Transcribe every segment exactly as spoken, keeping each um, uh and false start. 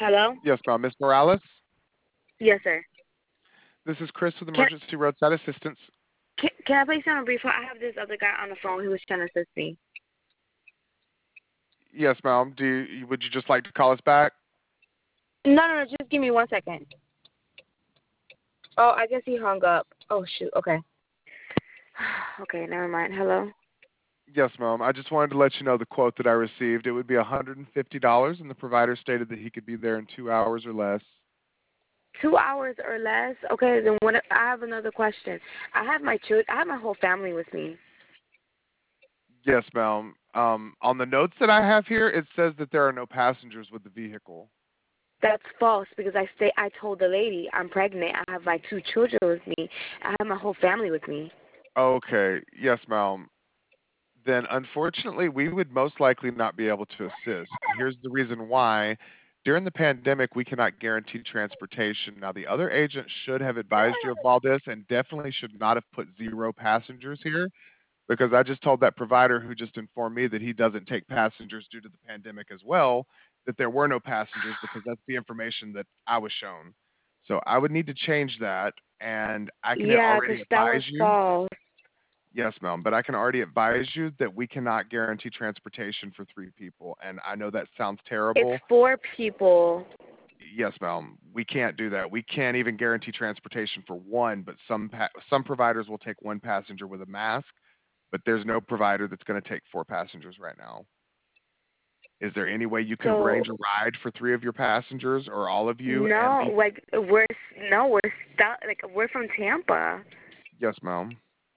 Hello? Yes, ma'am. Miss Morales, Yes, sir. this is Chris with Can Emergency Roadside Assistance. can, can I place you on a brief hold? I have this other guy on the phone who was trying to assist me. Yes, ma'am. Do you, would you just like to call us back? No, no, no. Just give me one second. Oh, I guess he hung up. Oh shoot. Okay. Okay, never mind. Hello. Yes, ma'am. I just wanted to let you know the quote that I received. It would be one hundred fifty dollars, and the provider stated that he could be there in two hours or less. Two hours or less. Okay, then what? I have another question. I have my children. I have my whole family with me. Yes, ma'am. Um, on the notes that I have here, it says that there are no passengers with the vehicle. That's false because I stay. I told the lady I'm pregnant. I have my two children with me. I have my whole family with me. Okay. Yes, ma'am. Then unfortunately, we would most likely not be able to assist. Here's the reason why. During the pandemic, we cannot guarantee transportation. Now, the other agent should have advised you of all this and definitely should not have put zero passengers here because I just told that provider who just informed me that he doesn't take passengers due to the pandemic as well, that there were no passengers because that's the information that I was shown. So I would need to change that, and I can Yeah, because already that was advise you. false. Yes, ma'am, but I can already advise you that we cannot guarantee transportation for three people, and I know that sounds It's terrible. four people. Yes, ma'am, we can't do that. We can't even guarantee transportation for one, but some pa- some providers will take one passenger with a mask, but there's no provider that's going to take four passengers right now. Is there any way you could So arrange a ride for three of your passengers or all of you and no, be? like we're no, we're stuck. Like we're from Tampa. Yes, ma'am.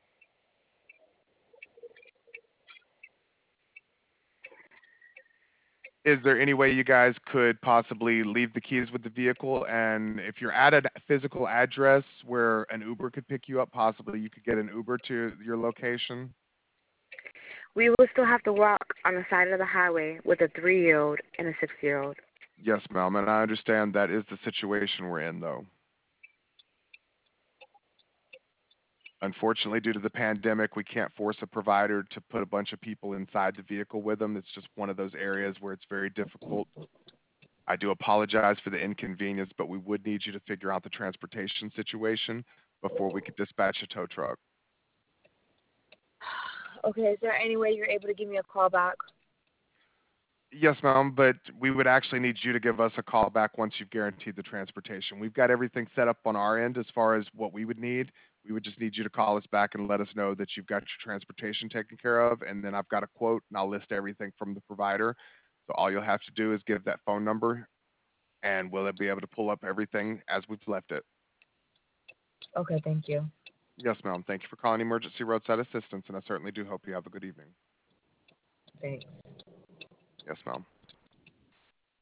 Is there any way you guys could possibly leave the keys with the vehicle? And if you're at a physical address where an Uber could pick you up, possibly you could get an Uber to your location? We will still have to walk on the side of the highway with a three-year-old and a six-year-old. Yes, ma'am. And I understand that is the situation we're in, though. Unfortunately, due to the pandemic, we can't force a provider to put a bunch of people inside the vehicle with them. It's just one of those areas where it's very difficult. I do apologize for the inconvenience, but we would need you to figure out the transportation situation before we could dispatch a tow truck. Okay, is there any way you're able to give me a call back? Yes, ma'am, but we would actually need you to give us a call back once you've guaranteed the transportation. We've got everything set up on our end as far as what we would need. We would just need you to call us back and let us know that you've got your transportation taken care of, and then I've got a quote and I'll list everything from the provider. So all you'll have to do is give that phone number, and we'll be able to pull up everything as we've left it. Okay, thank you. Yes, ma'am. Thank you for calling Emergency Roadside Assistance, and I certainly do hope you have a good evening. Thanks. Yes, ma'am.